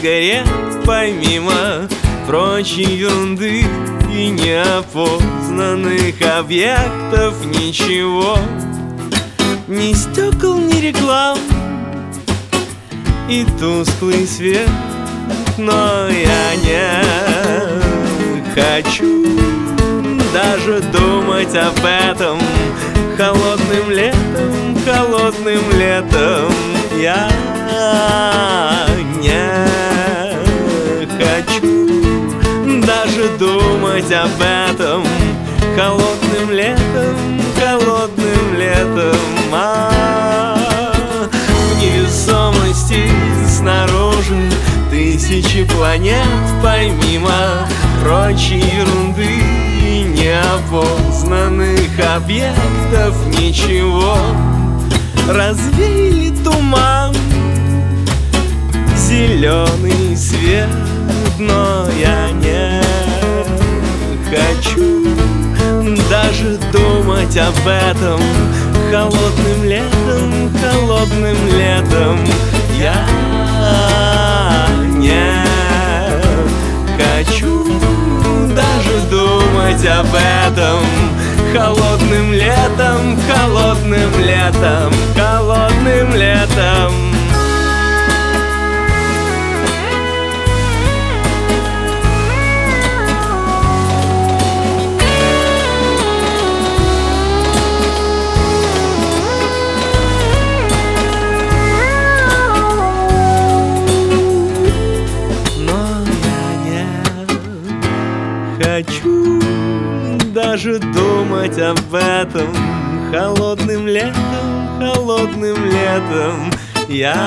сигарет, помимо прочей ерунды и неопознанных объектов, ничего. Ни стекол, ни реклам и тусклый свет. Но я не хочу даже думать об этом. Холодным летом, холодным летом я не хочу даже думать об этом. Холодным летом, холодным летом. В невесомости снаружи тысячи планет, помимо прочей ерунды и неопознанных объектов, ничего. Развеяли туман, зеленый свет, но я не хочу даже думать об этом. Холодным летом, холодным летом я не хочу даже думать об этом. Холодным летом, холодным летом, холодным летом. Хочу даже думать об этом. Холодным летом, холодным летом я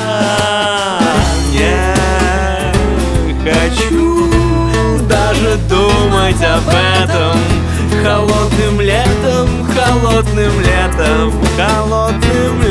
не хочу даже думать об этом. Холодным летом, холодным летом, холодным